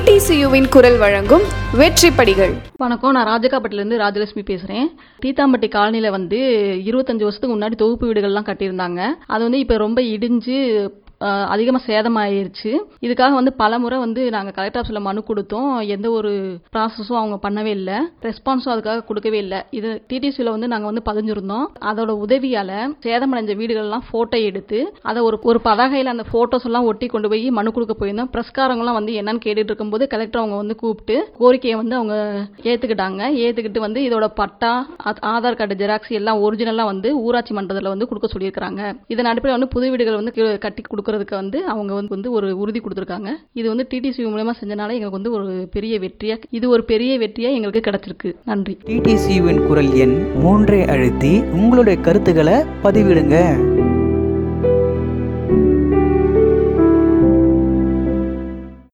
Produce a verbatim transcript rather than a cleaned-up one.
டிடிசியுவின் குரல் வழங்கும் வெற்றி படிகள். வணக்கம், நான் ராஜகாப்பட்டிலேருந்து ராஜலட்சுமி பேசுகிறேன். தீத்தாம்பட்டி காலனியில் வந்து இருபத்தஞ்சு வருஷத்துக்கு முன்னாடி தொகுப்பு வீடுகள்லாம் கட்டியிருந்தாங்க. அது வந்து இப்போ ரொம்ப இடிஞ்சு அதிகமாக சேதமாயிருச்சு. இதுக்காக வந்து பல முறை வந்து நாங்கள் கலெக்டர் ஆஃபீஸில் மனு கொடுத்தோம். எந்த ஒரு ப்ராசஸும் அவங்க பண்ணவே இல்லை, ரெஸ்பான்ஸும் அதுக்காக கொடுக்கவே இல்லை. இது டிடிசியில் வந்து நாங்கள் வந்து பதிஞ்சிருந்தோம். அதோட உதவியால் சேதமடைஞ்ச வீடுகள்லாம் ஃபோட்டோ எடுத்து அதை ஒரு ஒரு பதாகையில் அந்த ஃபோட்டோஸ் எல்லாம் ஒட்டி கொண்டு போய் மனு கொடுக்க போயிருந்தோம். பிரஸ்காரங்களாம் வந்து என்னன்னு கேட்டுட்டு இருக்கும்போது கலெக்டர் அவங்க வந்து கூப்பிட்டு கோரிக்கையை வந்து அவங்க ஏற்றுக்கிட்டாங்க. ஏற்றுக்கிட்டு வந்து இதோட பட்டா, ஆதார் கார்டு ஜெராக்ஸ் எல்லாம் ஒரிஜினலாக வந்து ஊராட்சி மன்றத்தில் வந்து கொடுக்க சொல்லியிருக்காங்க. இதன் அடிப்படையில் வந்து புது வீடுகள் வந்து கட்டி கொடுக்க வந்து அவங்க வந்து ஒரு உறுதி கொடுத்திருக்காங்க. இது வந்து டிடிசி மூலமா செஞ்சனால எங்களுக்கு வந்து ஒரு பெரிய வெற்றியா இது ஒரு பெரிய வெற்றியா எங்களுக்கு கிடைச்சிருக்கு. நன்றி. டிடிசியுவின் குரல் எண் மூன்றை அழுத்தி உங்களுடைய கருத்துக்களை பதிவிடுங்க.